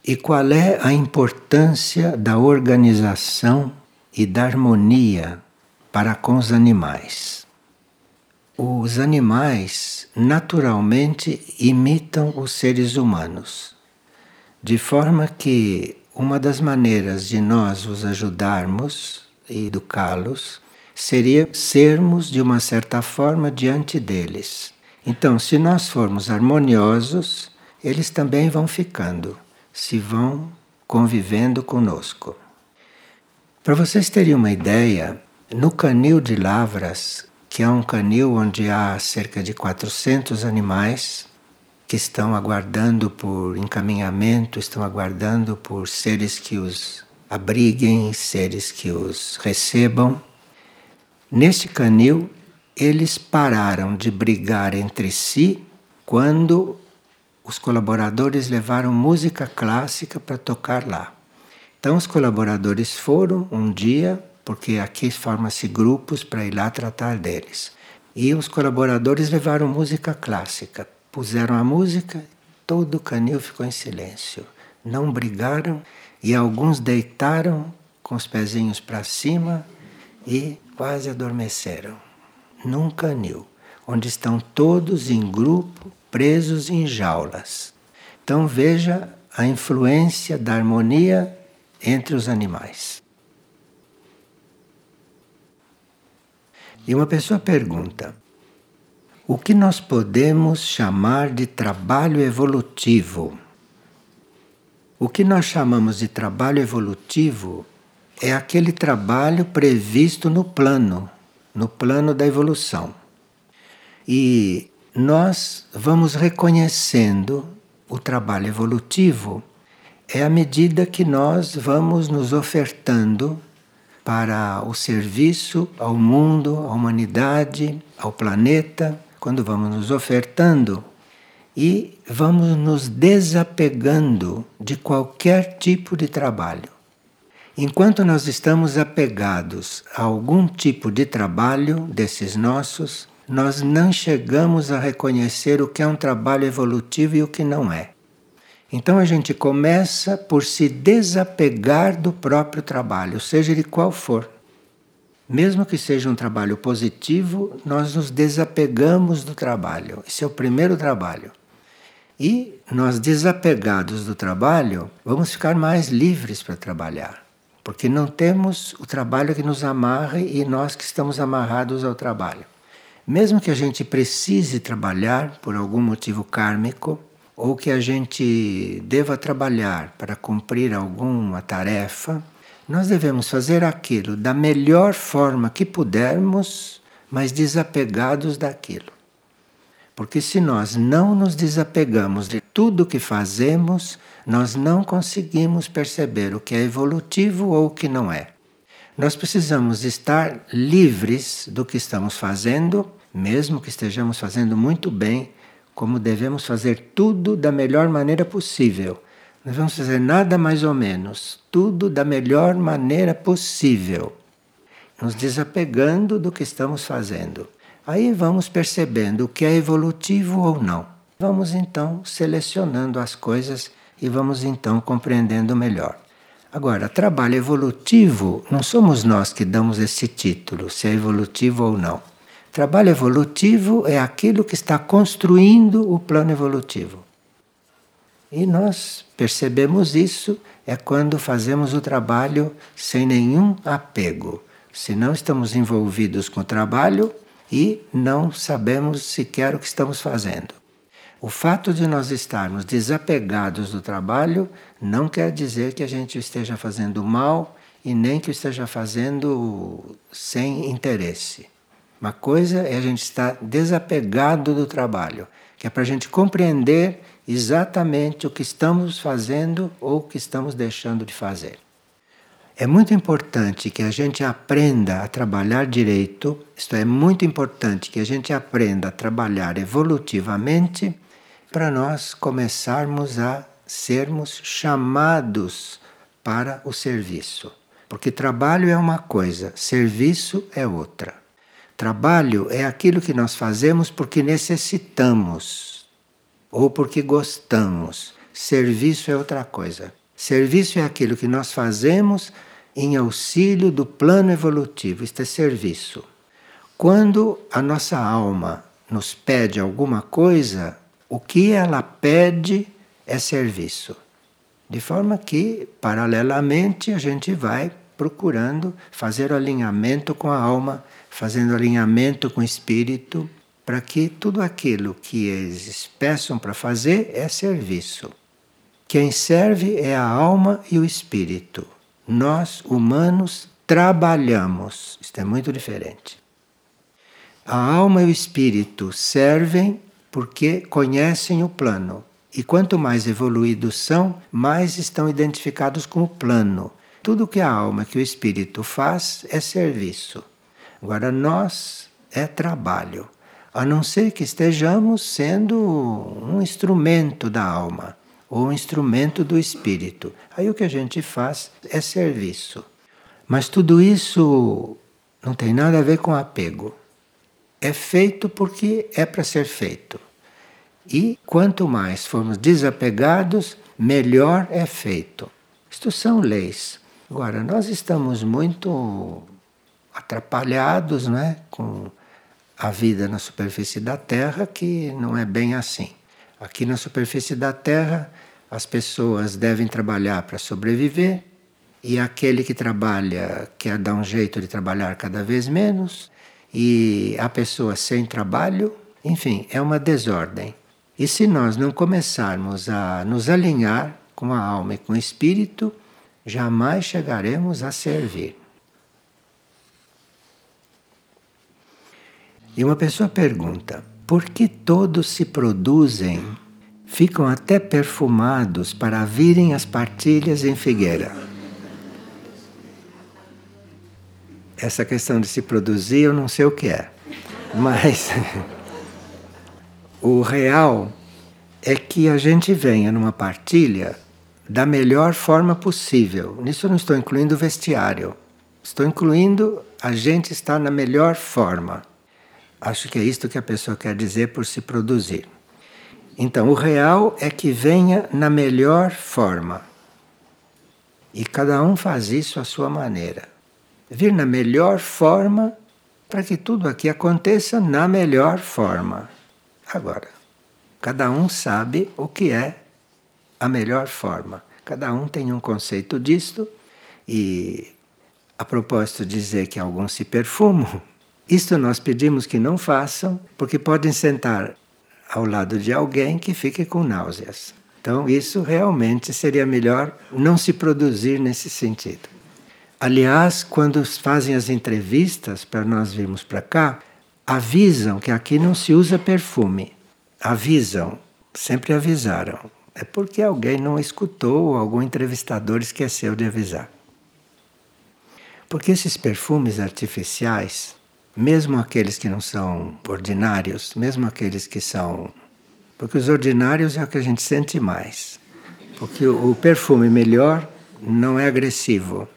E qual é a importância da organização e da harmonia para com os animais? Os animais naturalmente imitam os seres humanos, de forma que uma das maneiras de nós os ajudarmos e educá-los seria sermos de uma certa forma diante deles. Então, se nós formos harmoniosos, eles também vão ficando, se vão convivendo conosco. Para vocês terem uma ideia, no canil de Lavras, que é um canil onde há cerca de 400 animais que estão aguardando por encaminhamento, estão aguardando por seres que os abriguem, seres que os recebam. Neste canil, eles pararam de brigar entre si quando os colaboradores levaram música clássica para tocar lá. Então os colaboradores foram um dia, porque aqui forma-se grupos para ir lá tratar deles. E os colaboradores levaram música clássica, puseram a música, todo o canil ficou em silêncio. Não brigaram e alguns deitaram com os pezinhos para cima e quase adormeceram. Num canil, onde estão todos em grupo, presos em jaulas. Então veja a influência da harmonia entre os animais. E uma pessoa pergunta: o que nós podemos chamar de trabalho evolutivo? O que nós chamamos de trabalho evolutivo é aquele trabalho previsto no plano da evolução. E nós vamos reconhecendo o trabalho evolutivo à medida que nós vamos nos ofertando para o serviço ao mundo, à humanidade, ao planeta, quando vamos nos ofertando e vamos nos desapegando de qualquer tipo de trabalho. Enquanto nós estamos apegados a algum tipo de trabalho desses nossos, nós não chegamos a reconhecer o que é um trabalho evolutivo e o que não é. Então a gente começa por se desapegar do próprio trabalho, seja ele qual for. Mesmo que seja um trabalho positivo, nós nos desapegamos do trabalho. Esse é o primeiro trabalho. E nós, desapegados do trabalho, vamos ficar mais livres para trabalhar. Porque não temos o trabalho que nos amarre e nós que estamos amarrados ao trabalho. Mesmo que a gente precise trabalhar por algum motivo kármico, ou que a gente deva trabalhar para cumprir alguma tarefa, nós devemos fazer aquilo da melhor forma que pudermos, mas desapegados daquilo. Porque se nós não nos desapegamos de tudo que fazemos, nós não conseguimos perceber o que é evolutivo ou o que não é. Nós precisamos estar livres do que estamos fazendo, mesmo que estejamos fazendo muito bem, como devemos fazer tudo da melhor maneira possível. Nós vamos fazer nada mais ou menos, tudo da melhor maneira possível, nos desapegando do que estamos fazendo. Aí vamos percebendo o que é evolutivo ou não. Vamos então selecionando as coisas e vamos então compreendendo melhor. Agora, trabalho evolutivo, não somos nós que damos esse título, se é evolutivo ou não. Trabalho evolutivo é aquilo que está construindo o plano evolutivo. E nós percebemos isso quando fazemos o trabalho sem nenhum apego. Se não estamos envolvidos com o trabalho e não sabemos sequer o que estamos fazendo. O fato de nós estarmos desapegados do trabalho não quer dizer que a gente esteja fazendo mal e nem que esteja fazendo sem interesse. Uma coisa é a gente estar desapegado do trabalho, que é para a gente compreender exatamente o que estamos fazendo ou o que estamos deixando de fazer. É muito importante que a gente aprenda a trabalhar direito, isto é muito importante que a gente aprenda a trabalhar evolutivamente para nós começarmos a sermos chamados para o serviço. Porque trabalho é uma coisa, serviço é outra. Trabalho é aquilo que nós fazemos porque necessitamos ou porque gostamos. Serviço é outra coisa. Serviço é aquilo que nós fazemos em auxílio do plano evolutivo. Isto é serviço. Quando a nossa alma nos pede alguma coisa, o que ela pede é serviço. De forma que, paralelamente, a gente vai procurando fazer o alinhamento com a alma, fazendo alinhamento com o espírito, para que tudo aquilo que eles peçam para fazer é serviço. Quem serve é a alma e o espírito. Nós, humanos, trabalhamos. Isto é muito diferente. A alma e o espírito servem porque conhecem o plano. E quanto mais evoluídos são, mais estão identificados com o plano. Tudo que a alma, que o espírito faz é serviço. Agora nós é trabalho. A não ser que estejamos sendo um instrumento da alma ou um instrumento do espírito. Aí o que a gente faz é serviço. Mas tudo isso não tem nada a ver com apego. É feito porque é para ser feito. E quanto mais formos desapegados, melhor é feito. Isto são leis. Agora, nós estamos muito atrapalhados, não é? Com a vida na superfície da Terra, que não é bem assim. Aqui na superfície da Terra, as pessoas devem trabalhar para sobreviver, e aquele que trabalha quer dar um jeito de trabalhar cada vez menos, e a pessoa sem trabalho, enfim, é uma desordem. E se nós não começarmos a nos alinhar com a alma e com o espírito, jamais chegaremos a servir. E uma pessoa pergunta: por que todos se produzem, ficam até perfumados para virem as partilhas em Figueira? Essa questão de se produzir eu não sei o que é, mas o real é que a gente venha numa partilha da melhor forma possível. Nisso eu não estou incluindo o vestiário, estou incluindo a gente estar na melhor forma. Acho que é isto que a pessoa quer dizer por se produzir. Então, o real é que venha na melhor forma. E cada um faz isso à sua maneira. Vir na melhor forma para que tudo aqui aconteça na melhor forma. Agora, cada um sabe o que é a melhor forma. Cada um tem um conceito disto. E, a propósito de dizer que alguns se perfumam, isto nós pedimos que não façam, porque podem sentar ao lado de alguém que fique com náuseas. Então, isso realmente seria melhor não se produzir nesse sentido. Aliás, quando fazem as entrevistas para nós virmos para cá, avisam que aqui não se usa perfume. Avisam, sempre avisaram. É porque alguém não escutou ou algum entrevistador esqueceu de avisar. Porque esses perfumes artificiais, mesmo aqueles que não são ordinários, mesmo aqueles que são... Porque os ordinários é o que a gente sente mais. Porque o perfume melhor não é agressivo.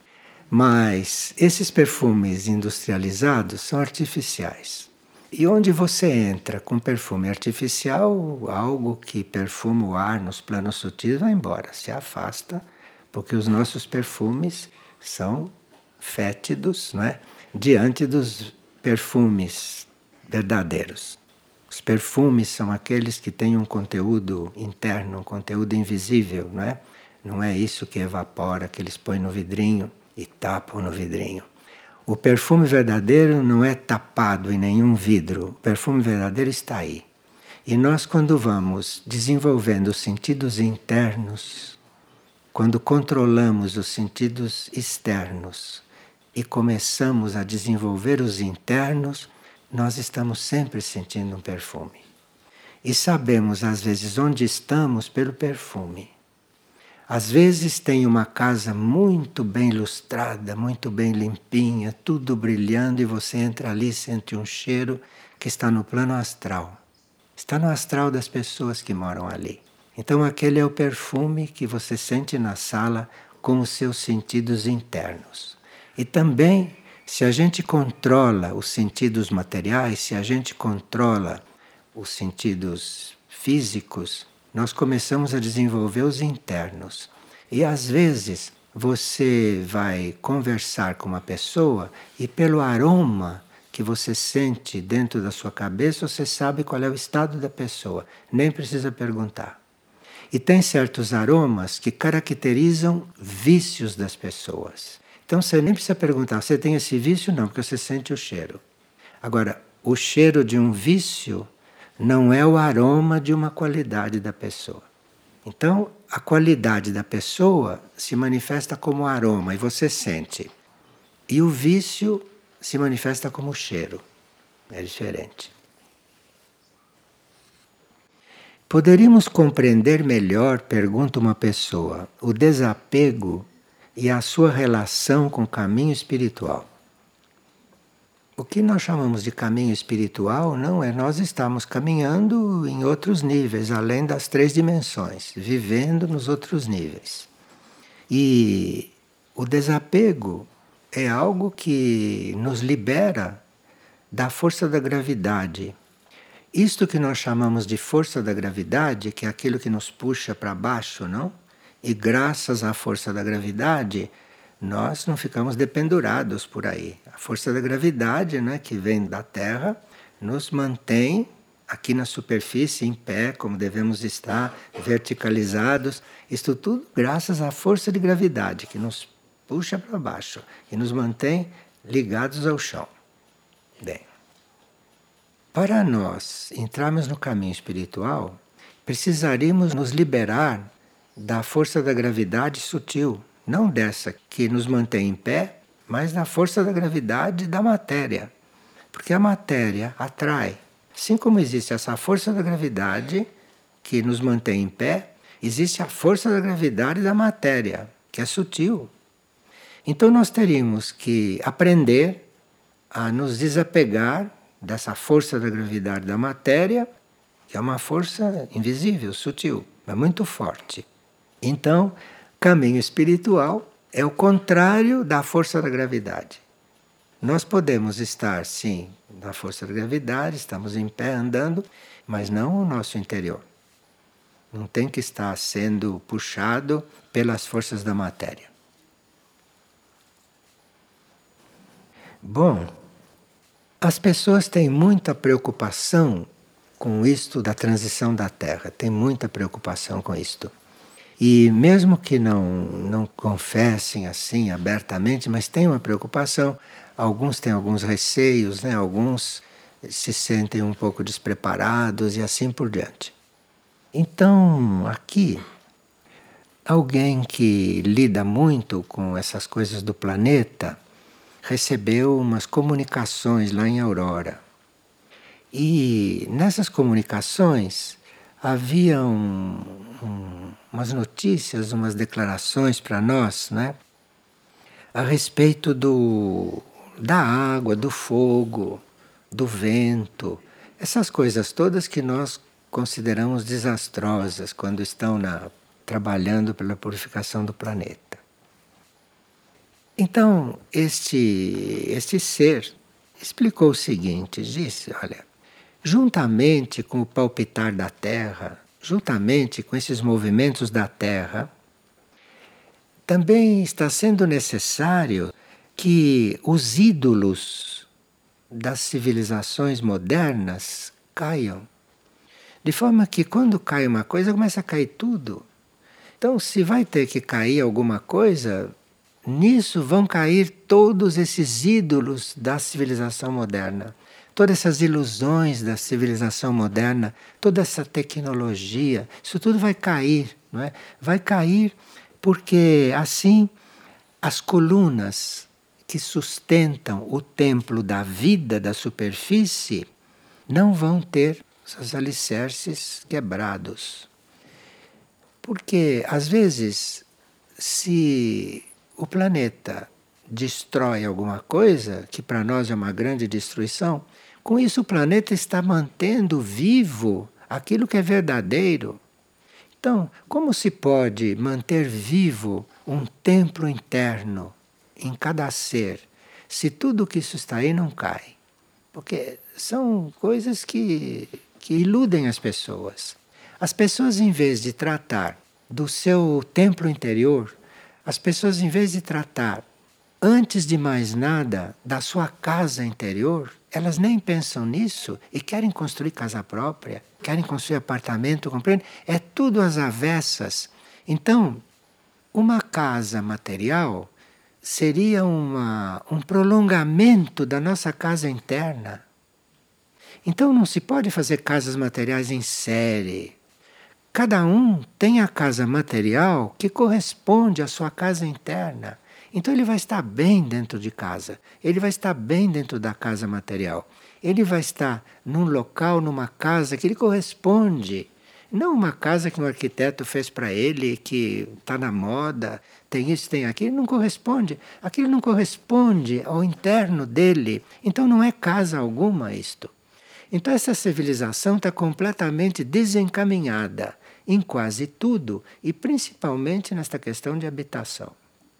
Mas esses perfumes industrializados são artificiais. E onde você entra com perfume artificial, algo que perfuma o ar nos planos sutis vai embora, se afasta, porque os nossos perfumes são fétidos, não é? Diante dos perfumes verdadeiros. Os perfumes são aqueles que têm um conteúdo interno, um conteúdo invisível, não é? Não é isso que evapora, que eles põem no vidrinho e tapam no vidrinho. O perfume verdadeiro não é tapado em nenhum vidro. O perfume verdadeiro está aí. E nós, quando vamos desenvolvendo os sentidos internos, quando controlamos os sentidos externos e começamos a desenvolver os internos, nós estamos sempre sentindo um perfume. E sabemos, às vezes, onde estamos pelo perfume. Às vezes tem uma casa muito bem lustrada, muito bem limpinha, tudo brilhando, e você entra ali e sente um cheiro que está no plano astral. Está no astral das pessoas que moram ali. Então aquele é o perfume que você sente na sala com os seus sentidos internos. E também, se a gente controla os sentidos materiais, se a gente controla os sentidos físicos, nós começamos a desenvolver os internos. E às vezes você vai conversar com uma pessoa e pelo aroma que você sente dentro da sua cabeça, você sabe qual é o estado da pessoa, nem precisa perguntar. E tem certos aromas que caracterizam vícios das pessoas. Então você nem precisa perguntar, você tem esse vício? Não, porque você sente o cheiro. Agora, o cheiro de um vício não é o aroma de uma qualidade da pessoa. Então, a qualidade da pessoa se manifesta como aroma e você sente. E o vício se manifesta como cheiro. É diferente. Poderíamos compreender melhor, pergunta uma pessoa, o desapego e a sua relação com o caminho espiritual. O que nós chamamos de caminho espiritual não é nós estamos caminhando em outros níveis, além das 3 dimensões, vivendo nos outros níveis. E o desapego é algo que nos libera da força da gravidade. Isto que nós chamamos de força da gravidade, que é aquilo que nos puxa para baixo, não? E graças à força da gravidade, nós não ficamos dependurados por aí. A força da gravidade, né, que vem da Terra, nos mantém aqui na superfície, em pé, como devemos estar, verticalizados. Isto tudo graças à força de gravidade, que nos puxa para baixo e nos mantém ligados ao chão. Bem, para nós entrarmos no caminho espiritual, precisaríamos nos liberar da força da gravidade sutil, não dessa que nos mantém em pé, mas da força da gravidade da matéria. Porque a matéria atrai. Assim como existe essa força da gravidade que nos mantém em pé, existe a força da gravidade da matéria, que é sutil. Então nós teríamos que aprender a nos desapegar dessa força da gravidade da matéria, que é uma força invisível, sutil, mas muito forte. Então, caminho espiritual é o contrário da força da gravidade. Nós podemos estar, sim, na força da gravidade, estamos em pé andando, mas não o nosso interior. Não tem que estar sendo puxado pelas forças da matéria. Bom, as pessoas têm muita preocupação com isto da transição da Terra, tem muita preocupação com isto. E mesmo que não confessem assim abertamente, mas tem uma preocupação, alguns têm alguns receios, né? Alguns se sentem um pouco despreparados e assim por diante. Então, aqui, alguém que lida muito com essas coisas do planeta recebeu umas comunicações lá em Aurora. E nessas comunicações havia umas notícias, umas declarações para nós, né? A respeito da água, do fogo, do vento, essas coisas todas que nós consideramos desastrosas quando estão trabalhando pela purificação do planeta. Então, este ser explicou o seguinte, disse, olha, juntamente com o palpitar da Terra, juntamente com esses movimentos da Terra, também está sendo necessário que os ídolos das civilizações modernas caiam. De forma que quando cai uma coisa, começa a cair tudo. Então, se vai ter que cair alguma coisa, nisso vão cair todos esses ídolos da civilização moderna. Todas essas ilusões da civilização moderna, toda essa tecnologia, isso tudo vai cair, não é? Vai cair porque assim as colunas que sustentam o templo da vida da superfície não vão ter seus alicerces quebrados. Porque às vezes, se o planeta destrói alguma coisa, que para nós é uma grande destruição, com isso o planeta está mantendo vivo aquilo que é verdadeiro. Então, como se pode manter vivo um templo interno em cada ser, se tudo que isso está aí não cai? Porque são coisas que iludem as pessoas. As pessoas, em vez de tratar do seu templo interior. As pessoas, em vez de tratar, antes de mais nada, da sua casa interior, elas nem pensam nisso e querem construir casa própria, querem construir apartamento, compreende? É tudo às avessas. Então, uma casa material seria um prolongamento da nossa casa interna. Então não se pode fazer casas materiais em série. Cada um tem a casa material que corresponde à sua casa interna. Então ele vai estar bem dentro de casa, ele vai estar bem dentro da casa material. Ele vai estar num local, numa casa que lhe corresponde. Não uma casa que um arquiteto fez para ele, que está na moda, tem isso, tem aquilo, não corresponde. Aquilo não corresponde ao interno dele. Então não é casa alguma isto. Então essa civilização está completamente desencaminhada em quase tudo e principalmente nesta questão de habitação.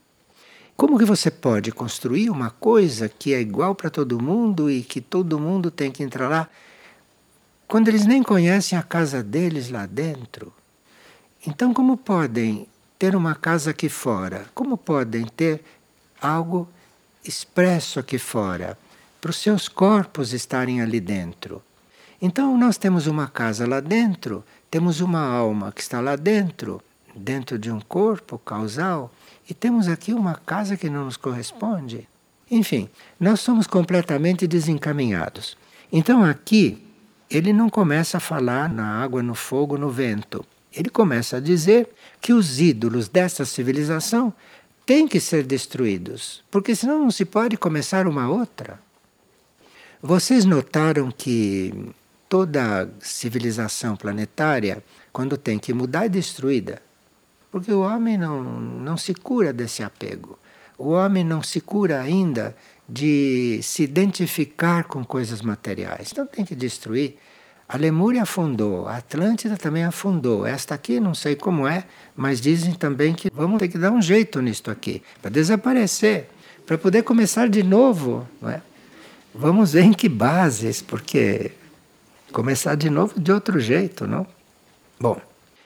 Como que você pode construir uma coisa que é igual para todo mundo e que todo mundo tem que entrar lá, quando eles nem conhecem a casa deles lá dentro? Então como podem ter uma casa aqui fora? Como podem ter algo expresso aqui fora, para os seus corpos estarem ali dentro? Então nós temos uma casa lá dentro, temos uma alma que está lá dentro, dentro de um corpo causal, e temos aqui uma casa que não nos corresponde. Enfim, nós somos completamente desencaminhados. Então aqui, ele não começa a falar na água, no fogo, no vento. Ele começa a dizer que os ídolos dessa civilização têm que ser destruídos, porque senão não se pode começar uma outra. Vocês notaram que toda civilização planetária, quando tem que mudar, é destruída? Porque o homem não se cura desse apego. O homem não se cura ainda de se identificar com coisas materiais. Então tem que destruir. A Lemúria afundou, a Atlântida também afundou. Esta aqui não sei como é, mas dizem também que vamos ter que dar um jeito nisto aqui, para desaparecer, para poder começar de novo. Não é? Vamos ver em que bases, porque começar de novo de outro jeito, não? Bom,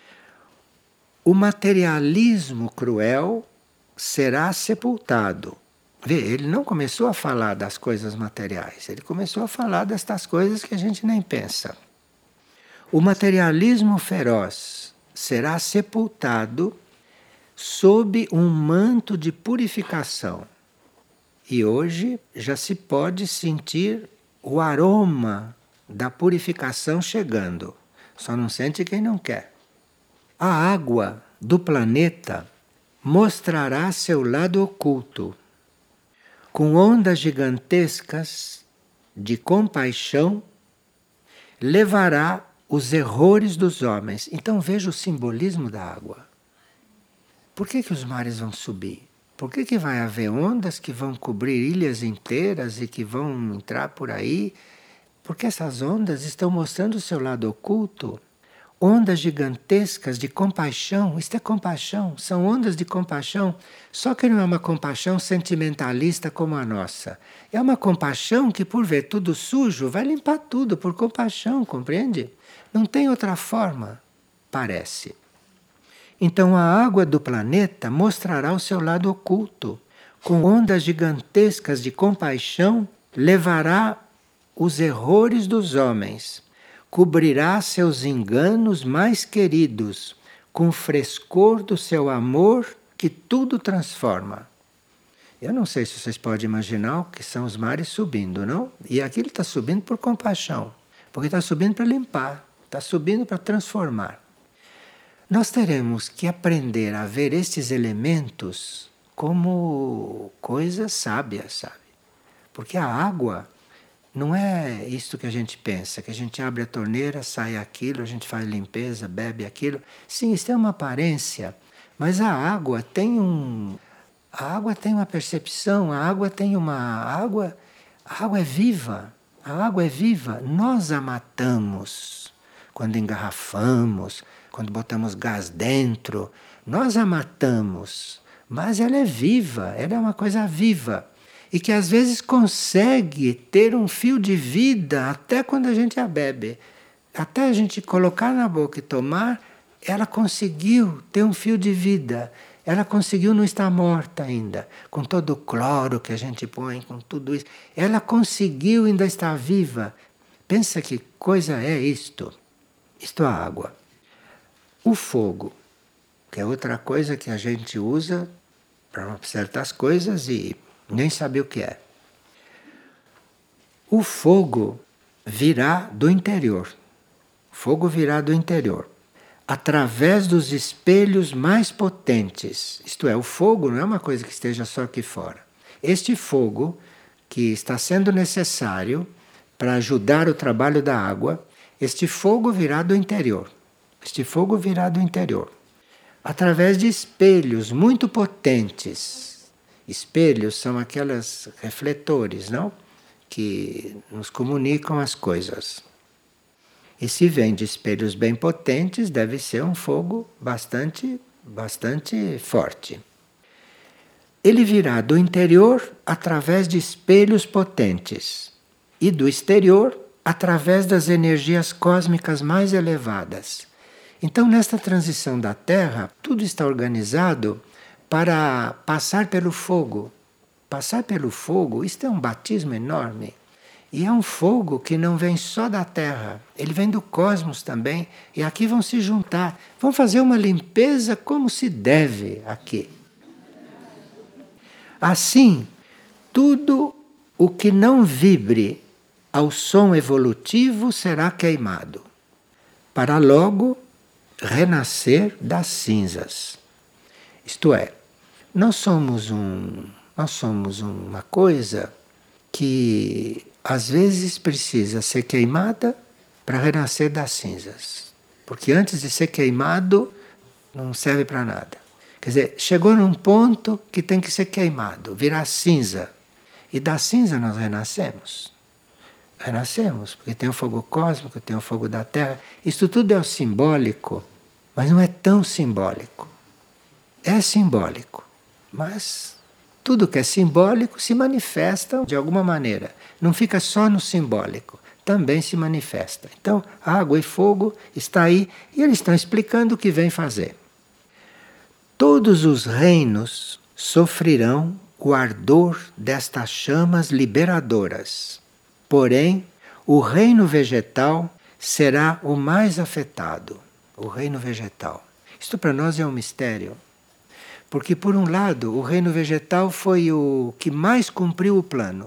o materialismo cruel será sepultado. Vê, ele não começou a falar das coisas materiais, ele começou a falar destas coisas que a gente nem pensa. O materialismo feroz será sepultado sob um manto de purificação. E hoje já se pode sentir o aroma da purificação chegando. Só não sente quem não quer. A água do planeta mostrará seu lado oculto, com ondas gigantescas de compaixão, levará os errores dos homens. Então veja o simbolismo da água. Por que os mares vão subir? Por que vai haver ondas que vão cobrir ilhas inteiras e que vão entrar por aí? Porque essas ondas estão mostrando o seu lado oculto. Ondas gigantescas de compaixão, isto é compaixão, são ondas de compaixão, só que não é uma compaixão sentimentalista como a nossa. É uma compaixão que, por ver tudo sujo, vai limpar tudo por compaixão, compreende? Não tem outra forma, parece. Então a água do planeta mostrará o seu lado oculto. Com ondas gigantescas de compaixão, levará os errores dos homens. Cobrirá seus enganos mais queridos, com o frescor do seu amor que tudo transforma. Eu não sei se vocês podem imaginar o que são os mares subindo, não? E aqui ele está subindo por compaixão, porque está subindo para limpar, está subindo para transformar. Nós teremos que aprender a ver estes elementos como coisas sábias, sabe? Porque a água não é isto que a gente pensa, que a gente abre a torneira, sai aquilo, a gente faz limpeza, bebe aquilo. Sim, isso é uma aparência, mas a água tem uma percepção, a água é viva, a água é viva. Nós a matamos quando engarrafamos, quando botamos gás dentro, nós a matamos, mas ela é viva, ela é uma coisa viva. E que às vezes consegue ter um fio de vida até quando a gente a bebe. Até a gente colocar na boca e tomar, ela conseguiu ter um fio de vida. Ela conseguiu não estar morta ainda, com todo o cloro que a gente põe, com tudo isso. Ela conseguiu ainda estar viva. Pensa que coisa é isto? Isto é a água. O fogo, que é outra coisa que a gente usa para certas coisas e nem sabe o que é. O fogo virá do interior. O fogo virá do interior, através dos espelhos mais potentes. Isto é, o fogo não é uma coisa que esteja só aqui fora. Este fogo, que está sendo necessário para ajudar o trabalho da água, este fogo virá do interior. Este fogo virá do interior, através de espelhos muito potentes. Espelhos são aqueles refletores, não? Que nos comunicam as coisas. E se vem de espelhos bem potentes, deve ser um fogo bastante forte. Ele virá do interior através de espelhos potentes e do exterior através das energias cósmicas mais elevadas. Então, nesta transição da Terra, tudo está organizado para passar pelo fogo. Passar pelo fogo, isto é um batismo enorme. E é um fogo que não vem só da Terra, ele vem do cosmos também. E aqui vão se juntar, vão fazer uma limpeza como se deve aqui. Assim, tudo o que não vibre ao som evolutivo será queimado, para logo renascer das cinzas. Isto é, nós somos uma coisa que às vezes precisa ser queimada para renascer das cinzas. Porque antes de ser queimado, não serve para nada. Quer dizer, chegou num ponto que tem que ser queimado, virar cinza. E da cinza nós renascemos. Renascemos, porque tem o fogo cósmico, tem o fogo da Terra. Isso tudo é o simbólico, mas não é tão simbólico. É simbólico, mas tudo que é simbólico se manifesta de alguma maneira. Não fica só no simbólico, também se manifesta. Então, água e fogo está aí e eles estão explicando o que vem fazer. Todos os reinos sofrerão o ardor destas chamas liberadoras. Porém, o reino vegetal será o mais afetado. O reino vegetal. Isto para nós é um mistério. Porque, por um lado, o reino vegetal foi o que mais cumpriu o plano.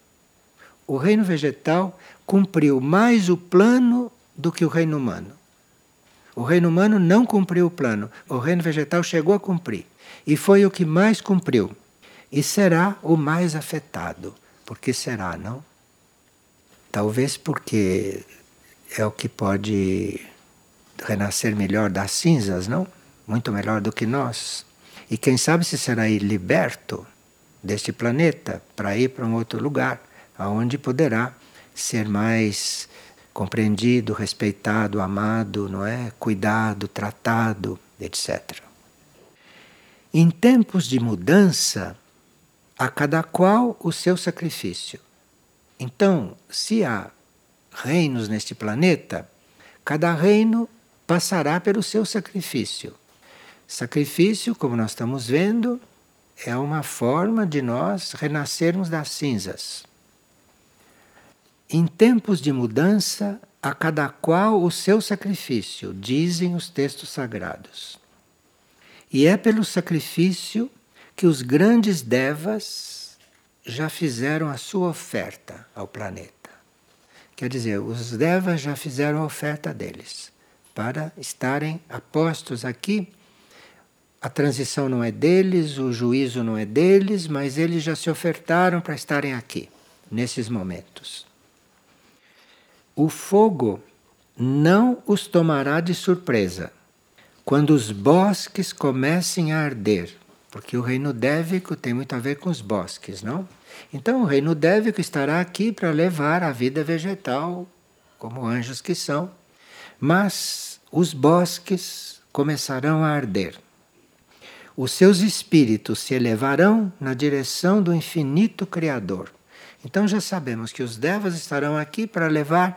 O reino vegetal cumpriu mais o plano do que o reino humano. O reino humano não cumpriu o plano. O reino vegetal chegou a cumprir. E foi o que mais cumpriu. E será o mais afetado. Por que será, não? Talvez porque é o que pode renascer melhor das cinzas, não? Muito melhor do que nós. E quem sabe se será liberto deste planeta para ir para um outro lugar, aonde poderá ser mais compreendido, respeitado, amado, não é? Cuidado, tratado, etc. Em tempos de mudança, a cada qual o seu sacrifício. Então, se há reinos neste planeta, cada reino passará pelo seu sacrifício. Sacrifício, como nós estamos vendo, é uma forma de nós renascermos das cinzas. Em tempos de mudança, a cada qual o seu sacrifício, dizem os textos sagrados. E é pelo sacrifício que os grandes devas já fizeram a sua oferta ao planeta. Quer dizer, os devas já fizeram a oferta deles para estarem apostos aqui. A transição não é deles, o juízo não é deles, mas eles já se ofertaram para estarem aqui, nesses momentos. O fogo não os tomará de surpresa quando os bosques comecem a arder, porque o reino dévico tem muito a ver com os bosques, não? Então o reino dévico estará aqui para levar a vida vegetal, como anjos que são, mas os bosques começarão a arder. Os seus espíritos se elevarão na direção do infinito Criador. Então já sabemos que os devas estarão aqui para levar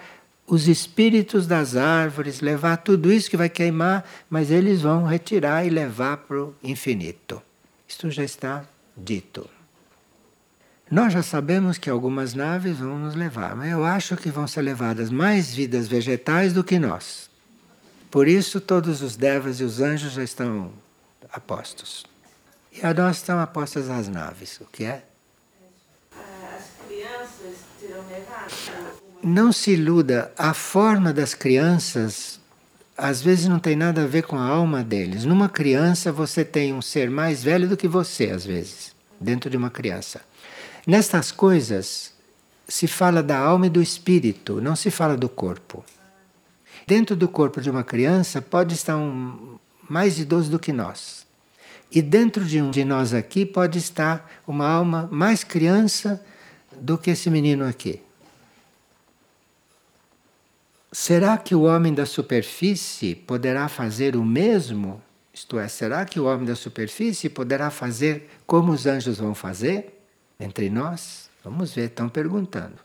os espíritos das árvores, levar tudo isso que vai queimar, mas eles vão retirar e levar para o infinito. Isto já está dito. Nós já sabemos que algumas naves vão nos levar, mas eu acho que vão ser levadas mais vidas vegetais do que nós. Por isso todos os devas e os anjos já estão apostos. E a nós estão apostas as naves, o que é? As crianças serão levadas? Não se iluda, a forma das crianças às vezes não tem nada a ver com a alma deles. Numa criança você tem um ser mais velho do que você, às vezes, dentro de uma criança. Nestas coisas se fala da alma e do espírito, não se fala do corpo. Dentro do corpo de uma criança pode estar um mais idoso do que nós. E dentro de um de nós aqui pode estar uma alma mais criança do que esse menino aqui. Será que o homem da superfície poderá fazer o mesmo? Isto é, será que o homem da superfície poderá fazer como os anjos vão fazer entre nós? Vamos ver, estão perguntando.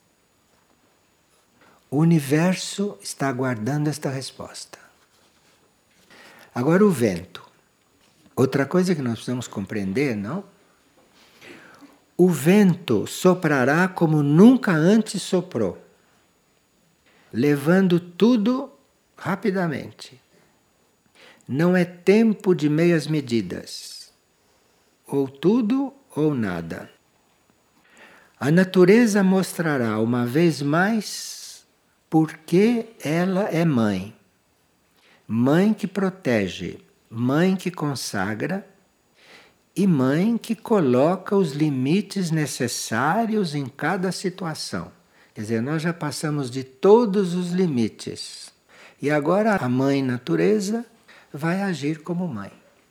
O universo está aguardando esta resposta. Agora o vento. Outra coisa que nós precisamos compreender, não? O vento soprará como nunca antes soprou, levando tudo rapidamente. Não é tempo de meias medidas. Ou tudo ou nada. A natureza mostrará uma vez mais porque ela é mãe. Mãe que protege, mãe que consagra e mãe que coloca os limites necessários em cada situação. Quer dizer, nós já passamos de todos os limites. E agora a mãe natureza vai agir como mãe.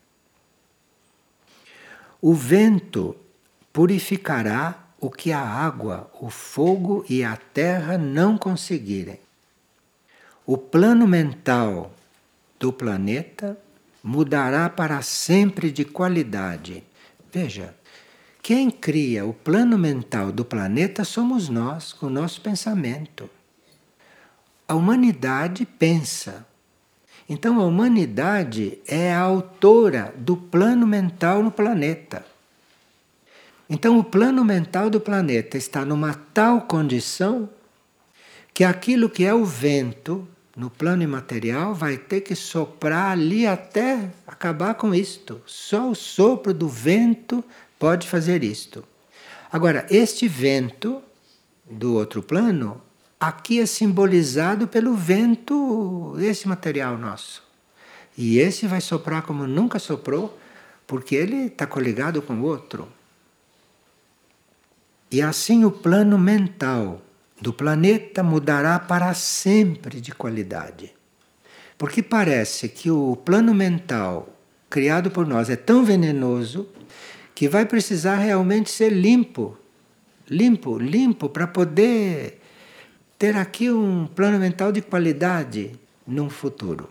O vento purificará o que a água, o fogo e a terra não conseguirem. O plano mental do planeta mudará para sempre de qualidade. Veja, quem cria o plano mental do planeta somos nós, com o nosso pensamento. A humanidade pensa. Então a humanidade é a autora do plano mental no planeta. Então o plano mental do planeta está numa tal condição que aquilo que é o vento no plano imaterial vai ter que soprar ali até acabar com isto. Só o sopro do vento pode fazer isto. Agora, este vento do outro plano, aqui é simbolizado pelo vento desse material nosso. E esse vai soprar como nunca soprou, porque ele está coligado com o outro. E assim o plano mental do planeta mudará para sempre de qualidade. Porque parece que o plano mental criado por nós é tão venenoso que vai precisar realmente ser limpo. Limpo para poder ter aqui um plano mental de qualidade num futuro.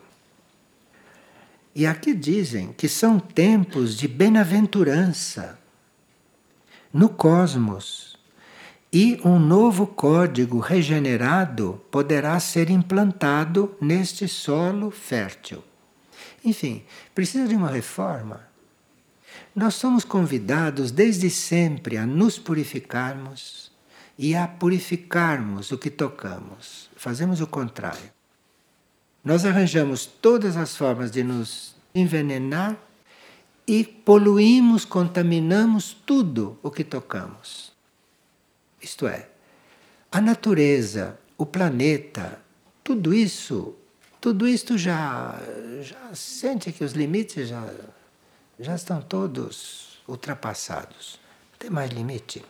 E aqui dizem que são tempos de bem-aventurança no cosmos. E um novo código regenerado poderá ser implantado neste solo fértil. Enfim, precisa de uma reforma. Nós somos convidados desde sempre a nos purificarmos e a purificarmos o que tocamos. Fazemos o contrário. Nós arranjamos todas as formas de nos envenenar e poluímos, contaminamos tudo o que tocamos. Isto é, a natureza, o planeta, tudo isto já sente que os limites já estão todos ultrapassados. Não tem mais limite.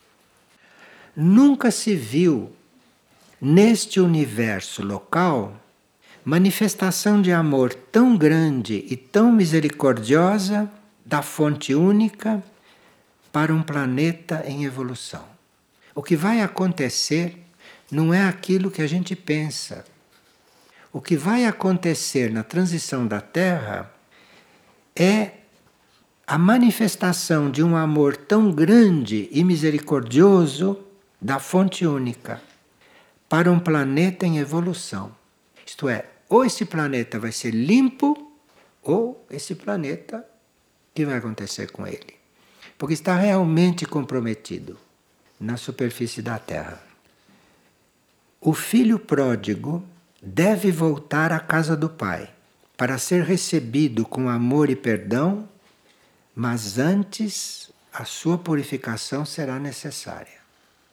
Nunca se viu neste universo local manifestação de amor tão grande e tão misericordiosa da fonte única para um planeta em evolução. O que vai acontecer não é aquilo que a gente pensa. O que vai acontecer na transição da Terra é a manifestação de um amor tão grande e misericordioso da fonte única para um planeta em evolução. Isto é, ou esse planeta vai ser limpo, ou esse planeta, o que vai acontecer com ele? Porque está realmente comprometido na superfície da Terra. O filho pródigo deve voltar à casa do pai para ser recebido com amor e perdão, mas antes a sua purificação será necessária.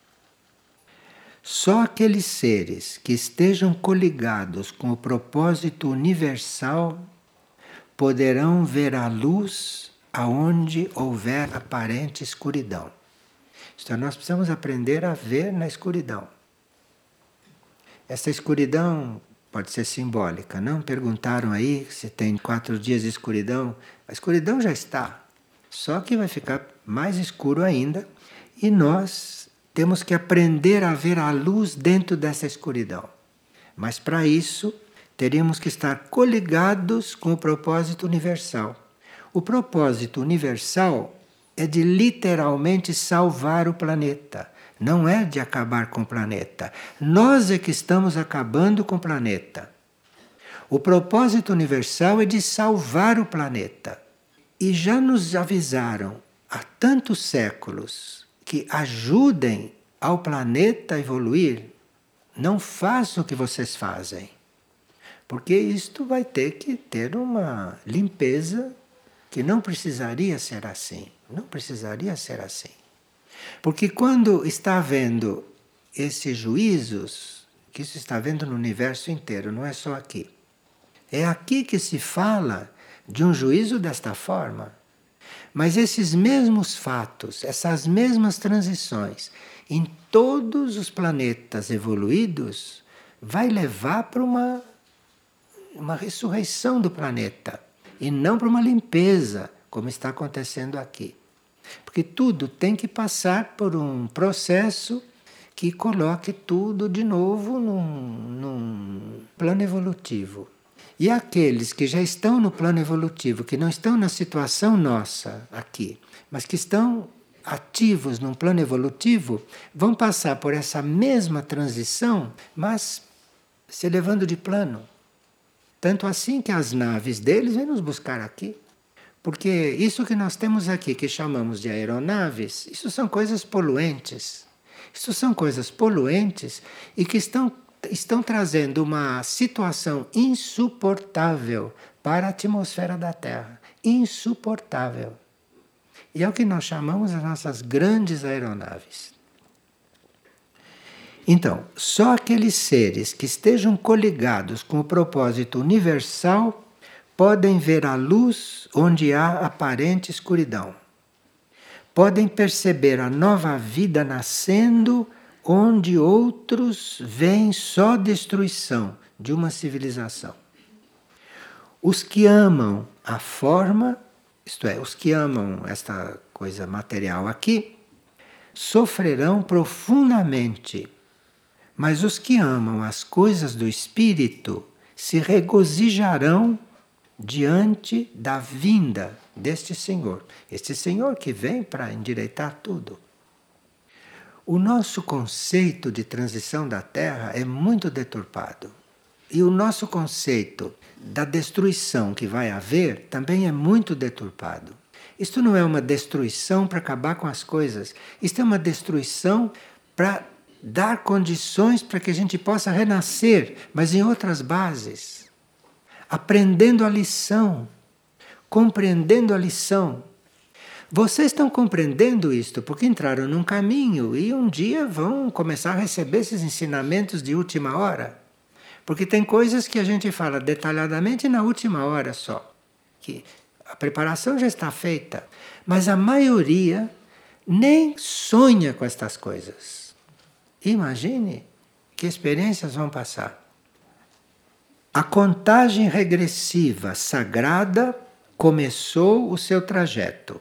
Só aqueles seres que estejam coligados com o propósito universal poderão ver a luz aonde houver aparente escuridão. Então nós precisamos aprender a ver na escuridão. Essa escuridão pode ser simbólica, não? Perguntaram aí se tem 4 dias de escuridão. A escuridão já está, só que vai ficar mais escuro ainda e nós temos que aprender a ver a luz dentro dessa escuridão. Mas para isso, teríamos que estar coligados com o propósito universal. O propósito universal é de literalmente salvar o planeta. Não é de acabar com o planeta. Nós é que estamos acabando com o planeta. O propósito universal é de salvar o planeta. E já nos avisaram há tantos séculos que ajudem ao planeta a evoluir. Não façam o que vocês fazem. Porque isto vai ter que ter uma limpeza que não precisaria ser assim. Não precisaria ser assim. Porque quando está havendo esses juízos, que isso está havendo no universo inteiro, não é só aqui. É aqui que se fala de um juízo desta forma. Mas esses mesmos fatos, essas mesmas transições, em todos os planetas evoluídos, vai levar para uma ressurreição do planeta. E não para uma limpeza, como está acontecendo aqui. Porque tudo tem que passar por um processo que coloque tudo de novo num plano evolutivo. E aqueles que já estão no plano evolutivo, que não estão na situação nossa aqui, mas que estão ativos num plano evolutivo, vão passar por essa mesma transição, mas se elevando de plano. Tanto assim que as naves deles vêm nos buscar aqui. Porque isso que nós temos aqui, que chamamos de aeronaves, isso são coisas poluentes. Isso são coisas poluentes e que estão trazendo uma situação insuportável para a atmosfera da Terra. Insuportável. E é o que nós chamamos as nossas grandes aeronaves. Então, só aqueles seres que estejam coligados com o propósito universal podem ver a luz onde há aparente escuridão. Podem perceber a nova vida nascendo onde outros veem só destruição de uma civilização. Os que amam a forma, isto é, os que amam esta coisa material aqui, sofrerão profundamente. Mas os que amam as coisas do espírito se regozijarão diante da vinda deste Senhor. Este Senhor que vem para endireitar tudo. O nosso conceito de transição da Terra é muito deturpado. E o nosso conceito da destruição que vai haver também é muito deturpado. Isto não é uma destruição para acabar com as coisas. Isto é uma destruição para dar condições para que a gente possa renascer, mas em outras bases. Aprendendo a lição, compreendendo a lição. Vocês estão compreendendo isto porque entraram num caminho e um dia vão começar a receber esses ensinamentos de última hora. Porque tem coisas que a gente fala detalhadamente na última hora só. Que a preparação já está feita, mas a maioria nem sonha com estas coisas. Imagine que experiências vão passar. A contagem regressiva sagrada começou o seu trajeto.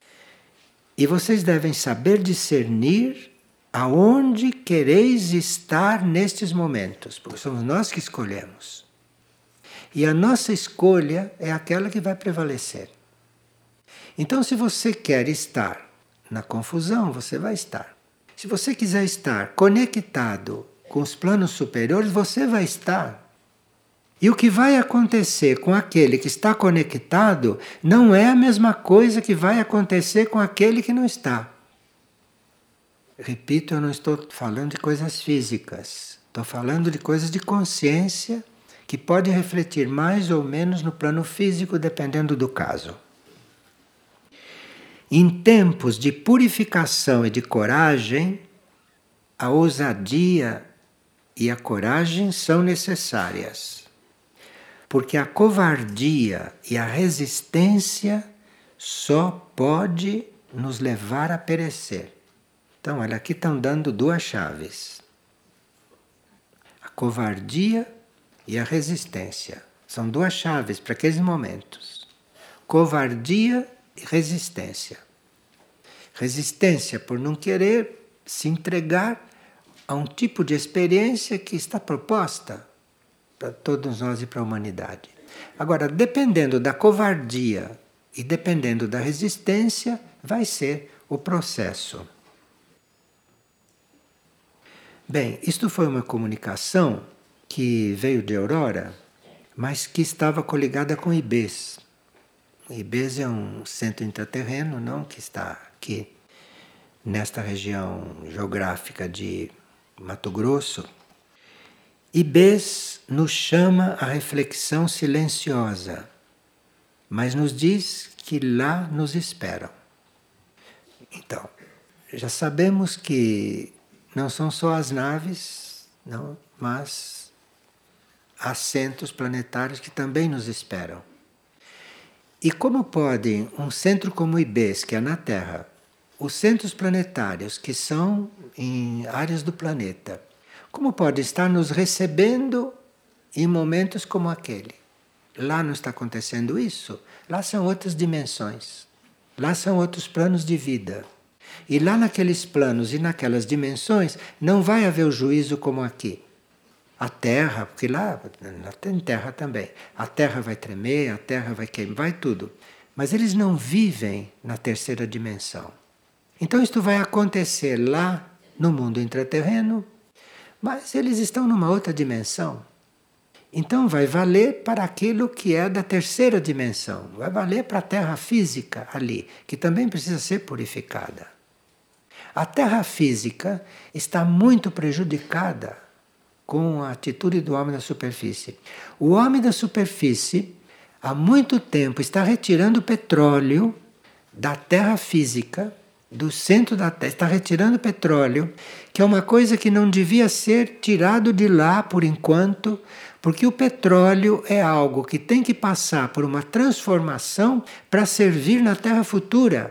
E vocês devem saber discernir aonde quereis estar nestes momentos, porque somos nós que escolhemos. E a nossa escolha é aquela que vai prevalecer. Então, se você quer estar na confusão, você vai estar. Se você quiser estar conectado com os planos superiores, você vai estar. E o que vai acontecer com aquele que está conectado não é a mesma coisa que vai acontecer com aquele que não está. Repito, eu não estou falando de coisas físicas, estou falando de coisas de consciência que podem refletir mais ou menos no plano físico, dependendo do caso. Em tempos de purificação e de coragem, a ousadia e a coragem são necessárias. Porque a covardia e a resistência só pode nos levar a perecer. Então, olha, aqui estão dando duas chaves. A covardia e a resistência. São duas chaves para aqueles momentos. Covardia e resistência. Resistência por não querer se entregar a um tipo de experiência que está proposta para todos nós e para a humanidade. Agora, dependendo da covardia e dependendo da resistência, vai ser o processo. Bem, isto foi uma comunicação que veio de Aurora, mas que estava coligada com IBES. IBES é um centro intraterreno, não, que está aqui nesta região geográfica de Mato Grosso. IBES nos chama à reflexão silenciosa, mas nos diz que lá nos esperam. Então, já sabemos que não são só as naves, não, mas há centros planetários que também nos esperam. E como pode um centro como o IBES, que é na Terra, os centros planetários que são em áreas do planeta, como pode estar nos recebendo em momentos como aquele? Lá não está acontecendo isso? Lá são outras dimensões. Lá são outros planos de vida. E lá naqueles planos e naquelas dimensões não vai haver o juízo como aqui. A Terra, porque lá tem Terra também. A Terra vai tremer, a Terra vai queimar, vai tudo. Mas eles não vivem na terceira dimensão. Então isto vai acontecer lá no mundo intraterreno, mas eles estão numa outra dimensão. Então vai valer para aquilo que é da terceira dimensão. Vai valer para a Terra física ali, que também precisa ser purificada. A Terra física está muito prejudicada com a atitude do homem da superfície. O homem da superfície, há muito tempo, está retirando petróleo da Terra física, do centro da Terra, está retirando petróleo, que é uma coisa que não devia ser tirado de lá por enquanto, porque o petróleo é algo que tem que passar por uma transformação para servir na Terra futura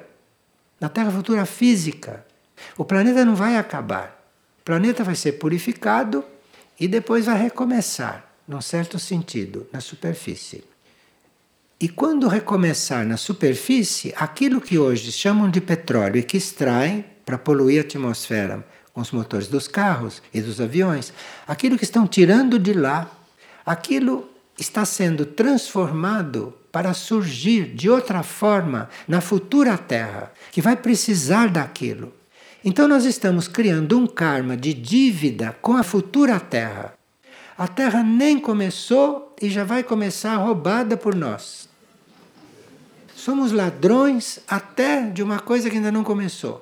física. O planeta não vai acabar. O planeta vai ser purificado e depois vai recomeçar, num certo sentido, na superfície. E quando recomeçar na superfície, aquilo que hoje chamam de petróleo e que extraem para poluir a atmosfera com os motores dos carros e dos aviões, aquilo que estão tirando de lá, aquilo está sendo transformado para surgir de outra forma na futura Terra, que vai precisar daquilo. Então nós estamos criando um karma de dívida com a futura Terra. A Terra nem começou e já vai começar roubada por nós. Somos ladrões até de uma coisa que ainda não começou.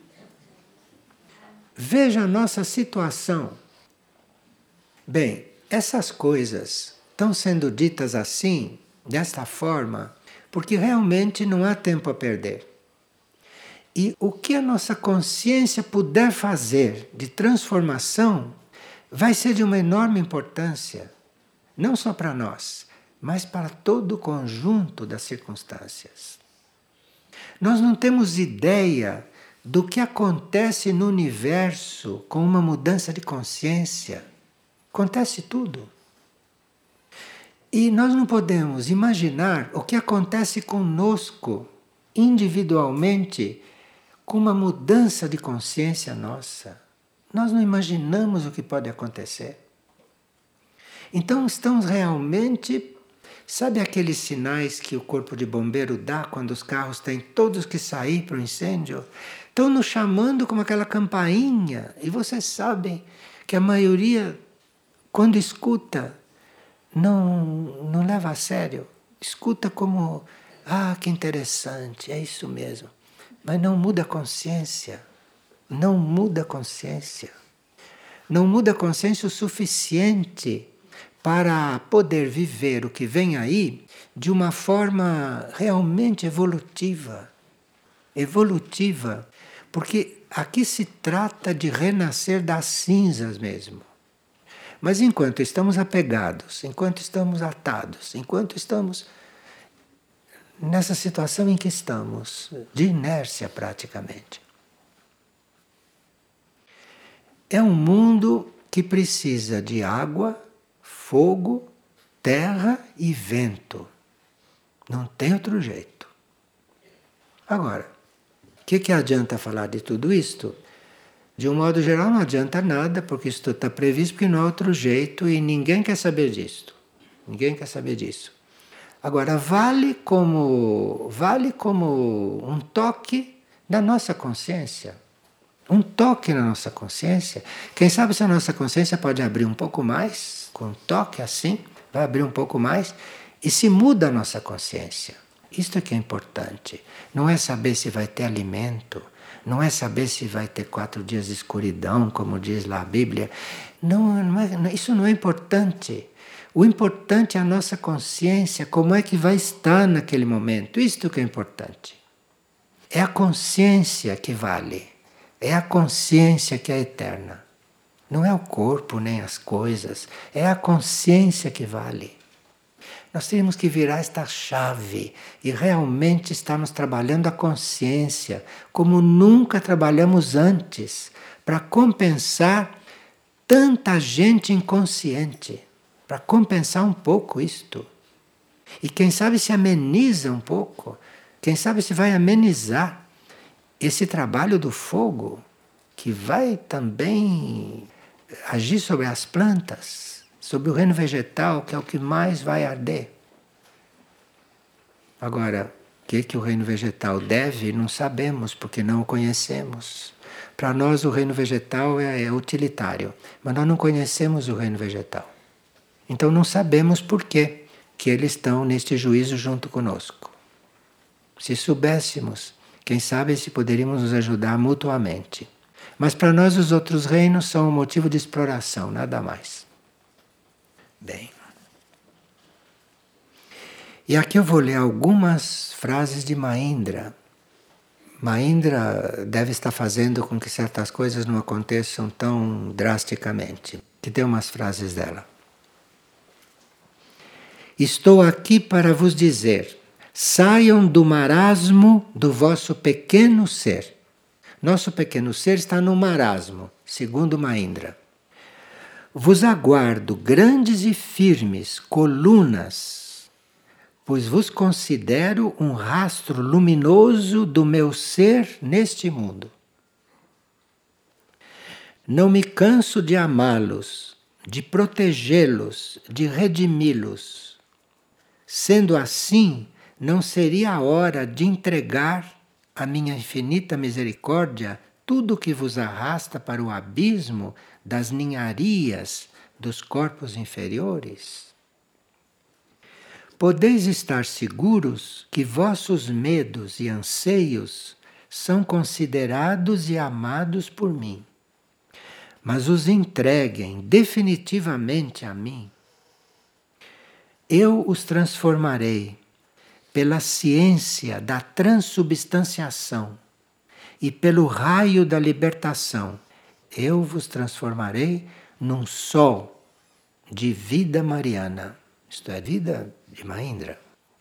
Veja a nossa situação. Bem, essas coisas estão sendo ditas assim, desta forma, porque realmente não há tempo a perder. E o que a nossa consciência puder fazer de transformação vai ser de uma enorme importância, não só para nós, mas para todo o conjunto das circunstâncias. Nós não temos ideia do que acontece no universo com uma mudança de consciência. Acontece tudo. E nós não podemos imaginar o que acontece conosco, individualmente, com uma mudança de consciência nossa. Nós não imaginamos o que pode acontecer. Então estamos realmente... Sabe aqueles sinais que o corpo de bombeiro dá quando os carros têm todos que sair para o incêndio? Estão nos chamando como aquela campainha. E vocês sabem que a maioria, quando escuta, não leva a sério. Escuta como, que interessante, é isso mesmo. Mas não muda a consciência. Não muda a consciência. Não muda a consciência o suficiente para poder viver o que vem aí de uma forma realmente evolutiva. Evolutiva. Porque aqui se trata de renascer das cinzas mesmo. Mas enquanto estamos apegados, enquanto estamos atados, enquanto estamos nessa situação em que estamos, de inércia praticamente, é um mundo que precisa de água, fogo, terra e vento. Não tem outro jeito. Agora, o que adianta falar de tudo isto? De um modo geral não adianta nada, porque isso está previsto, porque não há outro jeito e ninguém quer saber disto. Ninguém quer saber disso. Agora, vale como um toque da nossa consciência. Um toque na nossa consciência. Quem sabe se a nossa consciência pode abrir um pouco mais, com um toque assim, vai abrir um pouco mais, e se muda a nossa consciência. Isto é que é importante. Não é saber se vai ter alimento, não é saber se vai ter 4 dias de escuridão, como diz lá a Bíblia. Isso não é importante. O importante é a nossa consciência, como é que vai estar naquele momento. Isto que é importante. É a consciência que vale. É a consciência que é eterna. Não é o corpo nem as coisas. É a consciência que vale. Nós temos que virar esta chave e realmente estarmos trabalhando a consciência como nunca trabalhamos antes, para compensar tanta gente inconsciente, para compensar um pouco isto. E quem sabe se ameniza um pouco, quem sabe se vai amenizar esse trabalho do fogo, que vai também agir sobre as plantas, sobre o reino vegetal, que é o que mais vai arder. Agora, o que o reino vegetal deve, não sabemos, porque não o conhecemos. Para nós o reino vegetal é utilitário, mas nós não conhecemos o reino vegetal. Então não sabemos por que eles estão neste juízo junto conosco. Se soubéssemos, quem sabe se poderíamos nos ajudar mutuamente. Mas para nós os outros reinos são um motivo de exploração, nada mais. Bem. E aqui eu vou ler algumas frases de Mahindra. Mahindra deve estar fazendo com que certas coisas não aconteçam tão drasticamente. Que tem umas frases dela. Estou aqui para vos dizer, saiam do marasmo do vosso pequeno ser. Nosso pequeno ser está no marasmo, segundo Mahindra. Vos aguardo grandes e firmes colunas, pois vos considero um rastro luminoso do meu ser neste mundo. Não me canso de amá-los, de protegê-los, de redimi-los. Sendo assim, não seria a hora de entregar à minha infinita misericórdia tudo que vos arrasta para o abismo das ninharias dos corpos inferiores? Podeis estar seguros que vossos medos e anseios são considerados e amados por mim, mas os entreguem definitivamente a mim. Eu os transformarei pela ciência da transubstanciação e pelo raio da libertação. Eu vos transformarei num sol de vida mariana. Isto é, vida de Mahindra.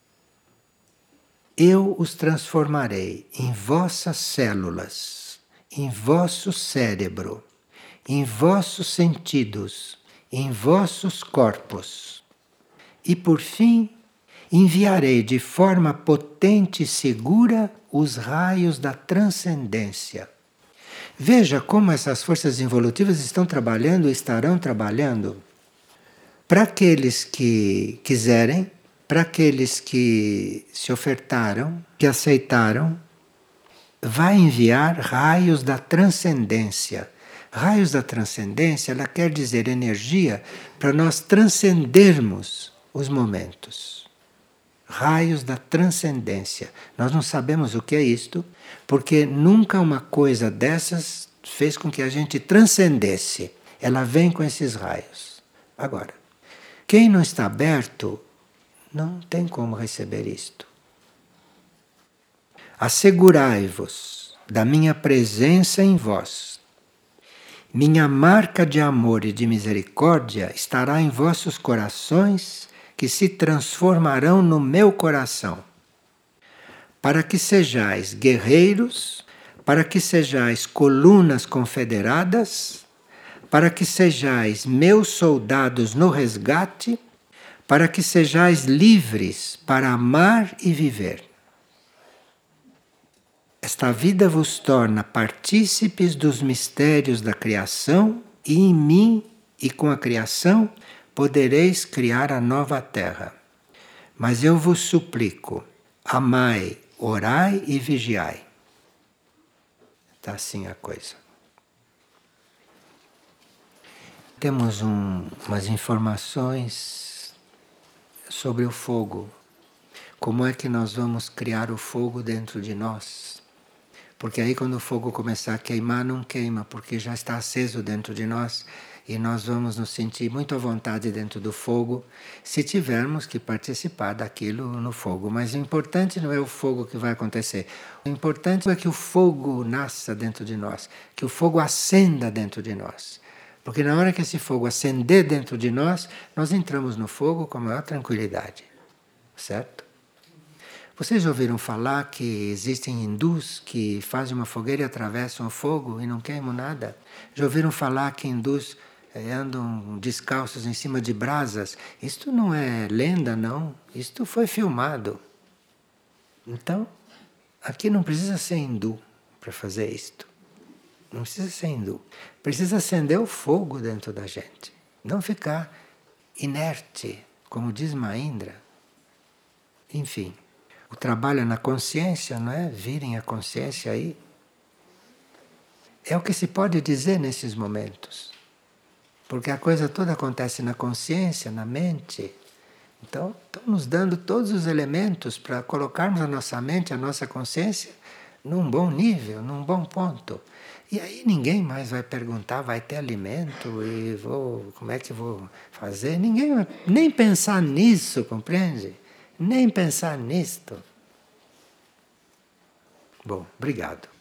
Eu os transformarei em vossas células, em vosso cérebro, em vossos sentidos, em vossos corpos. E por fim, enviarei de forma potente e segura os raios da transcendência. Veja como essas forças involutivas estão trabalhando, estarão trabalhando. Para aqueles que quiserem, para aqueles que se ofertaram, que aceitaram, vai enviar raios da transcendência, Raios da transcendência, ela quer dizer energia para nós transcendermos os momentos. Raios da transcendência. Nós não sabemos o que é isto, porque nunca uma coisa dessas fez com que a gente transcendesse. Ela vem com esses raios. Agora, quem não está aberto, não tem como receber isto. Assegurai-vos da minha presença em vós. Minha marca de amor e de misericórdia estará em vossos corações, que se transformarão no meu coração, para que sejais guerreiros, para que sejais colunas confederadas, para que sejais meus soldados no resgate, para que sejais livres para amar e viver. Esta vida vos torna partícipes dos mistérios da criação e em mim e com a criação podereis criar a nova terra. Mas eu vos suplico, amai, orai e vigiai. Está assim a coisa. Temos umas informações sobre o fogo. Como é que nós vamos criar o fogo dentro de nós? Porque aí quando o fogo começar a queimar, não queima, porque já está aceso dentro de nós e nós vamos nos sentir muito à vontade dentro do fogo se tivermos que participar daquilo no fogo. Mas o importante não é o fogo que vai acontecer. O importante é que o fogo nasça dentro de nós, que o fogo acenda dentro de nós. Porque na hora que esse fogo acender dentro de nós, nós entramos no fogo com a maior tranquilidade. Certo? Vocês já ouviram falar que existem hindus que fazem uma fogueira e atravessam o fogo e não queimam nada? Já ouviram falar que hindus andam descalços em cima de brasas? Isto não é lenda, não. Isto foi filmado. Então, aqui não precisa ser hindu para fazer isto. Não precisa ser hindu. Precisa acender o fogo dentro da gente. Não ficar inerte, como diz Mahindra. Enfim. O trabalho é na consciência, não é? Virem a consciência aí. É o que se pode dizer nesses momentos. Porque a coisa toda acontece na consciência, na mente. Então, estão nos dando todos os elementos para colocarmos a nossa mente, a nossa consciência, num bom nível, num bom ponto. E aí ninguém mais vai perguntar, vai ter alimento e como é que vou fazer? Ninguém vai nem pensar nisso, compreende? Nem pensar nisto. Bom, obrigado.